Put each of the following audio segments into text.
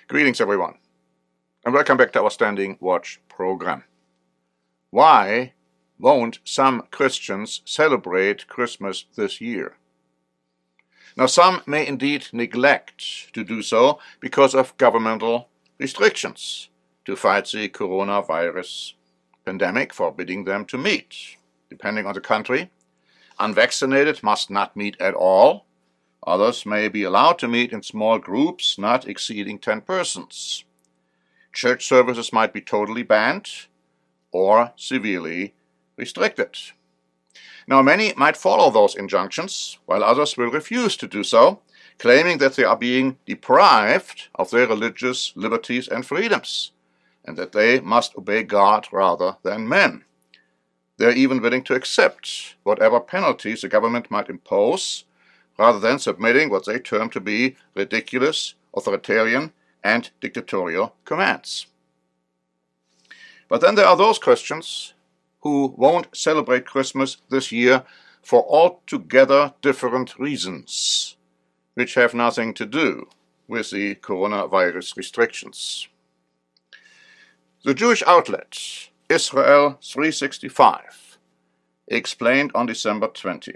Greetings, everyone, and welcome back to our Standing Watch program. Why won't some Christians celebrate Christmas this year? Now, some may indeed neglect to do so because of governmental restrictions to fight the coronavirus pandemic, forbidding them to meet. Depending on the country, unvaccinated must not meet at all. Others may be allowed to meet in small groups not exceeding 10 persons. Church services might be totally banned or severely restricted. Now, many might follow those injunctions, while others will refuse to do so, claiming that they are being deprived of their religious liberties and freedoms, and that they must obey God rather than men. They are even willing to accept whatever penalties the government might impose, rather than submitting what they term to be ridiculous, authoritarian, and dictatorial commands. But then there are those Christians who won't celebrate Christmas this year for altogether different reasons, which have nothing to do with the coronavirus restrictions. The Jewish outlet, Israel 365, explained on December 20.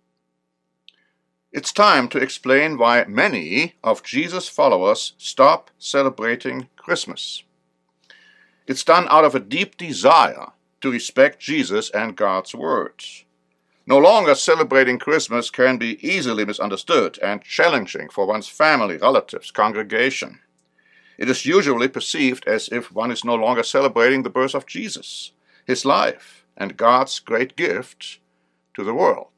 It's time to explain why many of Jesus' followers stop celebrating Christmas. It's done out of a deep desire to respect Jesus and God's Word. No longer celebrating Christmas can be easily misunderstood and challenging for one's family, relatives, congregation. It is usually perceived as if one is no longer celebrating the birth of Jesus, his life, and God's great gift to the world.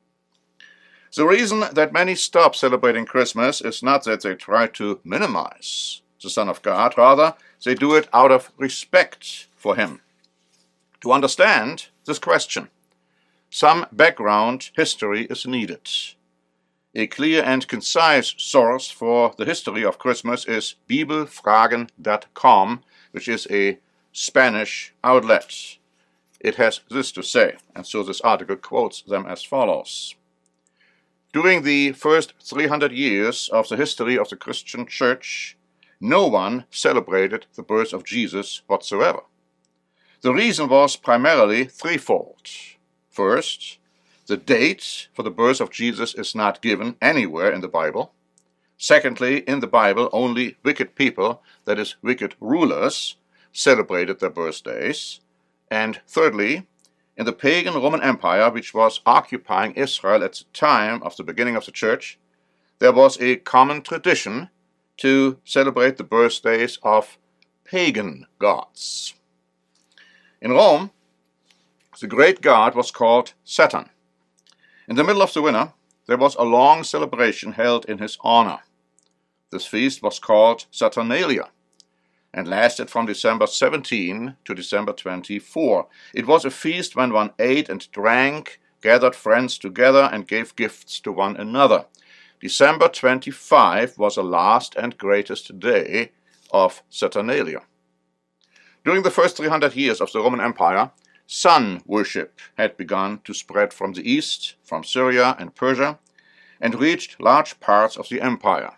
The reason that many stop celebrating Christmas is not that they try to minimize the Son of God, rather, they do it out of respect for him. To understand this question, some background history is needed. A clear and concise source for the history of Christmas is bibelfragen.com, which is a Spanish outlet. It has this to say, and so this article quotes them as follows. During the first 300 years of the history of the Christian Church, no one celebrated the birth of Jesus whatsoever. The reason was primarily threefold. First, the date for the birth of Jesus is not given anywhere in the Bible. Secondly, in the Bible, only wicked people, that is, wicked rulers, celebrated their birthdays. And thirdly, in the pagan Roman Empire, which was occupying Israel at the time of the beginning of the church, there was a common tradition to celebrate the birthdays of pagan gods. In Rome, the great god was called Saturn. In the middle of the winter, there was a long celebration held in his honor. This feast was called Saturnalia, and lasted from December 17 to December 24. It was a feast when one ate and drank, gathered friends together, and gave gifts to one another. December 25 was the last and greatest day of Saturnalia. During the first 300 years of the Roman Empire, sun worship had begun to spread from the east, from Syria and Persia, and reached large parts of the empire.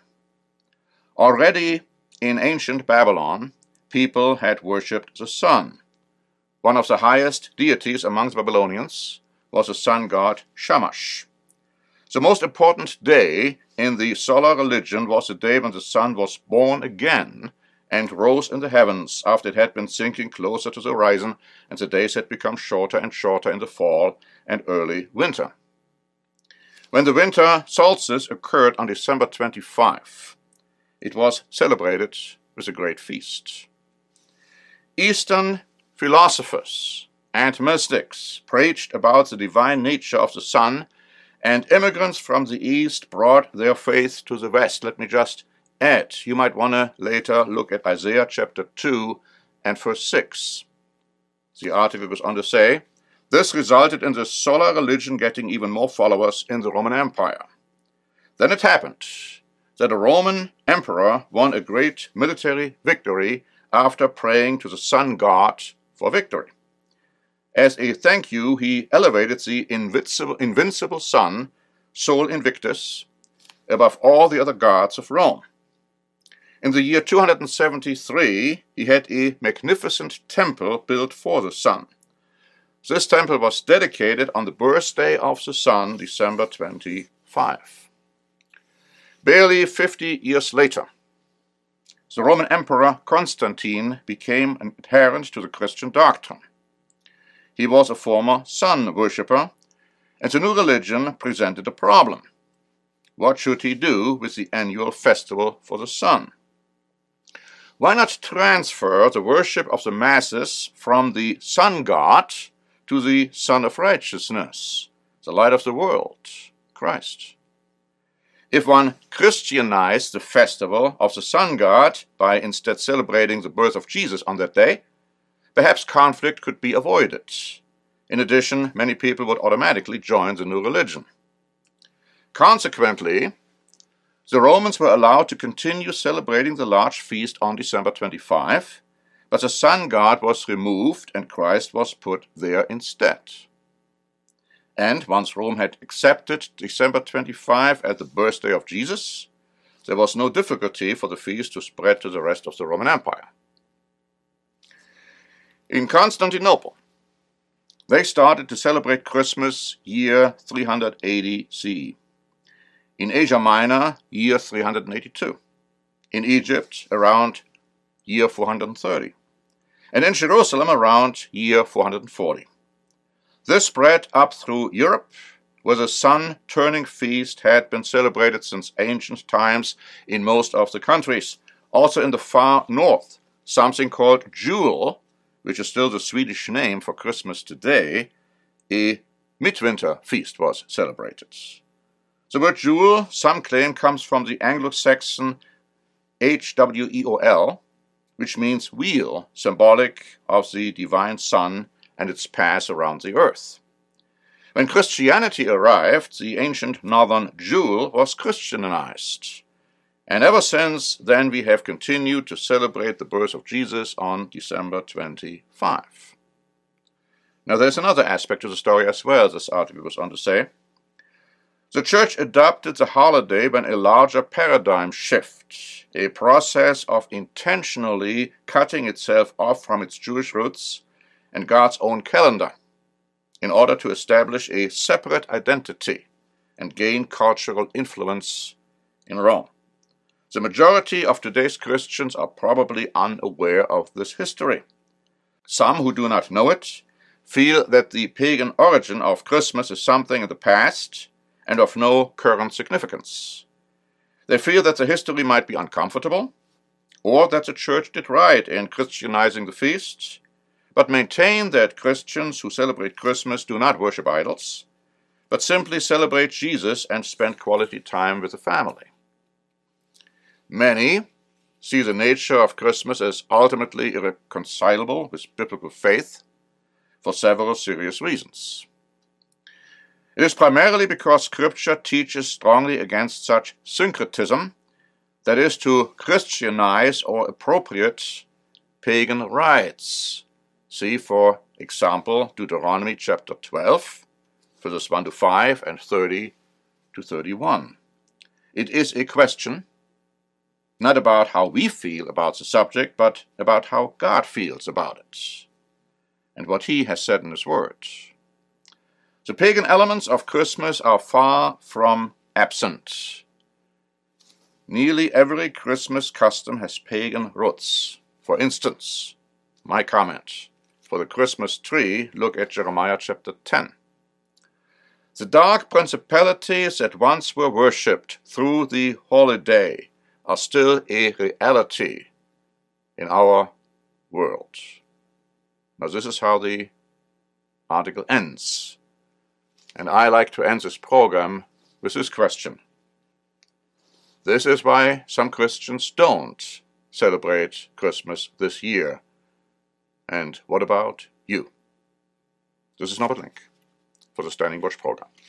Already in ancient Babylon, people had worshipped the sun. One of the highest deities among the Babylonians was the sun god Shamash. The most important day in the solar religion was the day when the sun was born again and rose in the heavens after it had been sinking closer to the horizon, and the days had become shorter and shorter in the fall and early winter. When the winter solstice occurred on December 25, it was celebrated with a great feast. Eastern philosophers and mystics preached about the divine nature of the sun, and immigrants from the East brought their faith to the West. Let me just add, you might want to later look at Isaiah chapter 2 and verse 6. The article goes on to say, this resulted in the solar religion getting even more followers in the Roman Empire. Then it happened that a Roman emperor won a great military victory after praying to the sun god for victory. As a thank you, he elevated the invincible sun, Sol Invictus, above all the other gods of Rome. In the year 273, he had a magnificent temple built for the sun. This temple was dedicated on the birthday of the sun, December 25. Barely 50 years later, the Roman Emperor Constantine became an adherent to the Christian doctrine. He was a former sun worshipper, and the new religion presented a problem. What should he do with the annual festival for the sun? Why not transfer the worship of the masses from the sun god to the Son of Righteousness, the light of the world, Christ? If one Christianized the festival of the sun god by instead celebrating the birth of Jesus on that day, perhaps conflict could be avoided. In addition, many people would automatically join the new religion. Consequently, the Romans were allowed to continue celebrating the large feast on December 25, but the sun god was removed and Christ was put there instead. And once Rome had accepted December 25 as the birthday of Jesus, there was no difficulty for the feast to spread to the rest of the Roman Empire. In Constantinople, they started to celebrate Christmas year 380 CE. In Asia Minor, year 382. In Egypt, around year 430. And in Jerusalem, around year 440. This spread up through Europe, where the sun-turning feast had been celebrated since ancient times in most of the countries. Also in the far north, something called Jul, which is still the Swedish name for Christmas today, a midwinter feast was celebrated. The word Jul, some claim, comes from the Anglo-Saxon Hweol, which means wheel, symbolic of the divine sun and its path around the earth. When Christianity arrived, the ancient northern Jul was Christianized. And ever since then we have continued to celebrate the birth of Jesus on December 25. Now there's another aspect to the story as well, this article goes on to say. The Church adopted the holiday when a larger paradigm shift, a process of intentionally cutting itself off from its Jewish roots and God's own calendar, in order to establish a separate identity and gain cultural influence in Rome. The majority of today's Christians are probably unaware of this history. Some who do not know it feel that the pagan origin of Christmas is something in the past and of no current significance. They feel that the history might be uncomfortable, or that the Church did right in Christianizing the feast, but maintain that Christians who celebrate Christmas do not worship idols, but simply celebrate Jesus and spend quality time with the family. Many see the nature of Christmas as ultimately irreconcilable with biblical faith for several serious reasons. It is primarily because Scripture teaches strongly against such syncretism, that is, to Christianize or appropriate pagan rites. See, for example, Deuteronomy chapter 12, verses 1 to 5 and 30 to 31. It is a question not about how we feel about the subject, but about how God feels about it, and what He has said in His Word. The pagan elements of Christmas are far from absent. Nearly every Christmas custom has pagan roots. For instance, my comment, for the Christmas tree, look at Jeremiah chapter 10. The dark principalities that once were worshipped through the holiday are still a reality in our world. Now this is how the article ends. And I like to end this program with this question. This is why some Christians don't celebrate Christmas this year. And what about you? This is Norbert Link for the Standing Bush program.